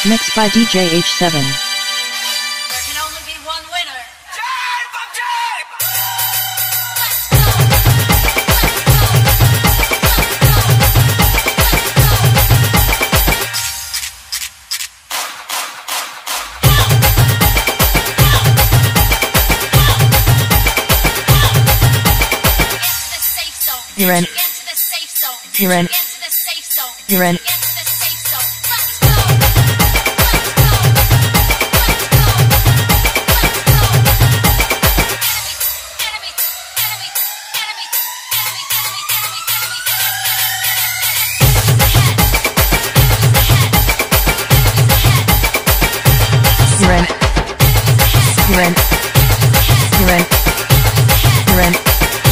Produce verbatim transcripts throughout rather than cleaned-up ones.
Mixed by D J H seven. There can only be one winner. You're in. Get to the safe zone. You're in. Get to the safe zone. You're in. Get to the safe zone. Let's go. Let's go. Let's go. Enemy. Enemy. Enemy. Enemy. Enemy. Enemy. Enemy. You're in. You're in. You're in. You're in.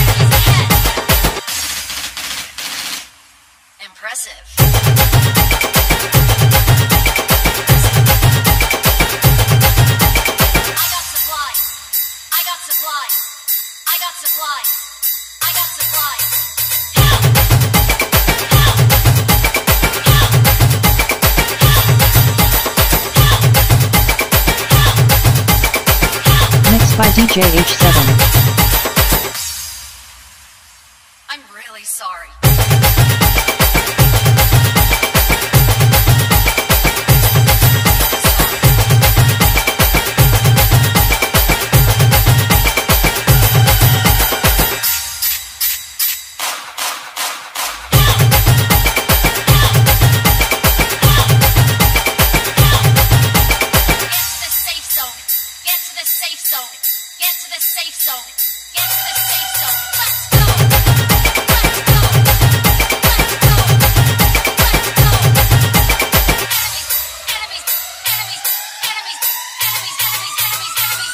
Impressive. I got supplies. I got supplies. I got supplies. I got supplies. Mixed by D J H seven. I'm really sorry. Get to the safe zone. Get to the safe zone. Let's go. Let's go. Let's go. Let's go. Enemies. Enemies. Enemies. Enemies. Enemies. Enemies. Enemies.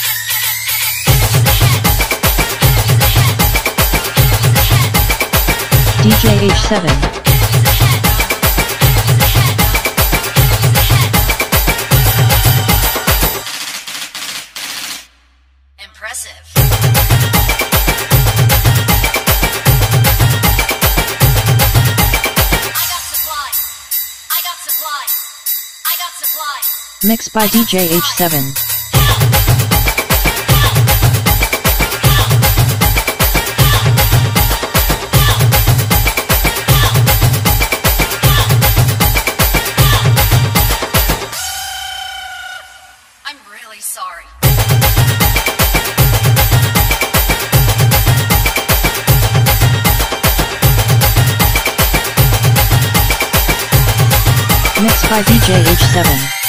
Enemies. D J H seven. Impressive. I got supplies. I got supplies. I got supplies. Mixed by D J H seven. I'm really sorry. Mixed by D J H seven.